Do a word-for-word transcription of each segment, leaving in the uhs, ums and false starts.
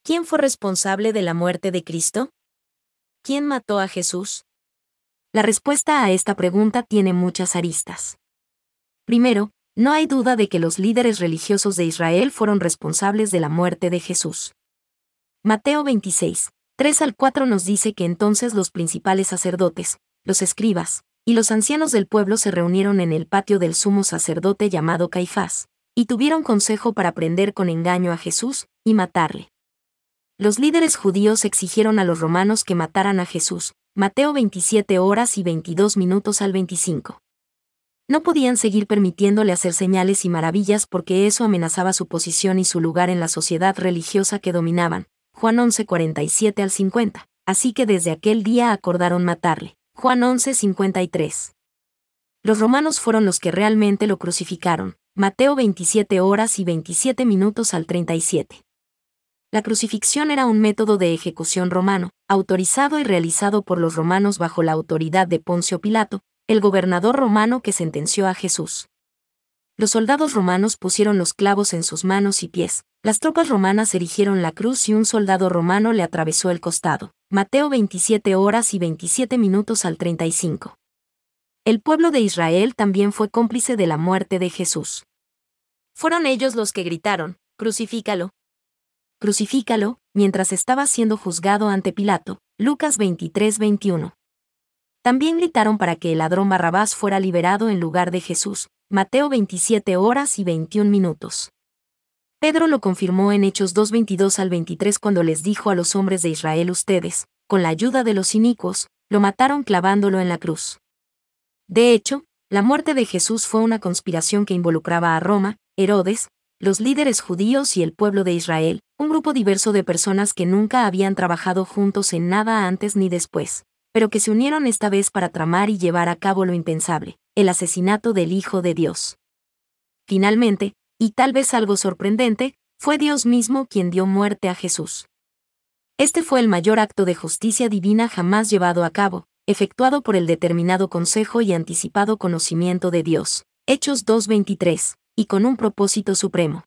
¿Quién fue responsable de la muerte de Cristo? ¿Quién mató a Jesús? La respuesta a esta pregunta tiene muchas aristas. Primero, no hay duda de que los líderes religiosos de Israel fueron responsables de la muerte de Jesús. Mateo veintiséis, tres al cuatro nos dice que entonces los principales sacerdotes, los escribas, y los ancianos del pueblo se reunieron en el patio del sumo sacerdote llamado Caifás, y tuvieron consejo para prender con engaño a Jesús y matarle. Los líderes judíos exigieron a los romanos que mataran a Jesús, Mateo veintisiete horas y veintidós minutos al veinticinco. No podían seguir permitiéndole hacer señales y maravillas porque eso amenazaba su posición y su lugar en la sociedad religiosa que dominaban, Juan once cuarenta y siete al cincuenta, así que desde aquel día acordaron matarle, Juan once cincuenta y tres. Los romanos fueron los que realmente lo crucificaron, Mateo veintisiete horas y veintisiete minutos al treinta y siete. La crucifixión era un método de ejecución romano, autorizado y realizado por los romanos bajo la autoridad de Poncio Pilato, el gobernador romano que sentenció a Jesús. Los soldados romanos pusieron los clavos en sus manos y pies, las tropas romanas erigieron la cruz y un soldado romano le atravesó el costado, Mateo veintisiete horas y veintisiete minutos al treinta y cinco. El pueblo de Israel también fue cómplice de la muerte de Jesús. Fueron ellos los que gritaron, «Crucifícalo». Crucifícalo, mientras estaba siendo juzgado ante Pilato, Lucas veintitrés veintiuno. También gritaron para que el ladrón Barrabás fuera liberado en lugar de Jesús, Mateo veintisiete horas y veintiún minutos. Pedro lo confirmó en Hechos dos veintidós al veintitrés cuando les dijo a los hombres de Israel: ustedes, con la ayuda de los inicuos, lo mataron clavándolo en la cruz. De hecho, la muerte de Jesús fue una conspiración que involucraba a Roma, Herodes, los líderes judíos y el pueblo de Israel, un grupo diverso de personas que nunca habían trabajado juntos en nada antes ni después, pero que se unieron esta vez para tramar y llevar a cabo lo impensable, el asesinato del Hijo de Dios. Finalmente, y tal vez algo sorprendente, fue Dios mismo quien dio muerte a Jesús. Este fue el mayor acto de justicia divina jamás llevado a cabo, efectuado por el determinado consejo y anticipado conocimiento de Dios, Hechos dos veintitrés, y con un propósito supremo.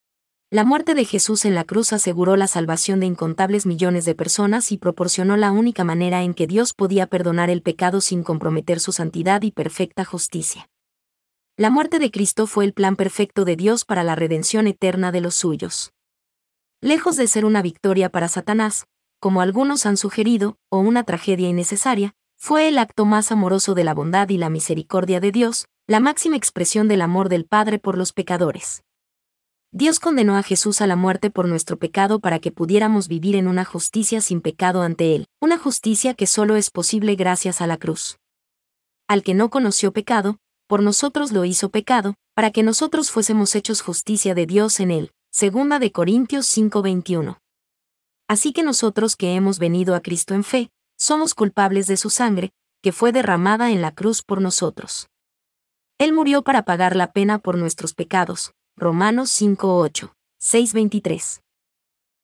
La muerte de Jesús en la cruz aseguró la salvación de incontables millones de personas y proporcionó la única manera en que Dios podía perdonar el pecado sin comprometer su santidad y perfecta justicia. La muerte de Cristo fue el plan perfecto de Dios para la redención eterna de los suyos. Lejos de ser una victoria para Satanás, como algunos han sugerido, o una tragedia innecesaria, fue el acto más amoroso de la bondad y la misericordia de Dios, la máxima expresión del amor del Padre por los pecadores. Dios condenó a Jesús a la muerte por nuestro pecado para que pudiéramos vivir en una justicia sin pecado ante Él, una justicia que solo es posible gracias a la cruz. Al que no conoció pecado, por nosotros lo hizo pecado, para que nosotros fuésemos hechos justicia de Dios en Él, segunda de Corintios cinco veintiuno. Así que nosotros que hemos venido a Cristo en fe, somos culpables de su sangre, que fue derramada en la cruz por nosotros. Él murió para pagar la pena por nuestros pecados, Romanos cinco ocho, seis veintitrés.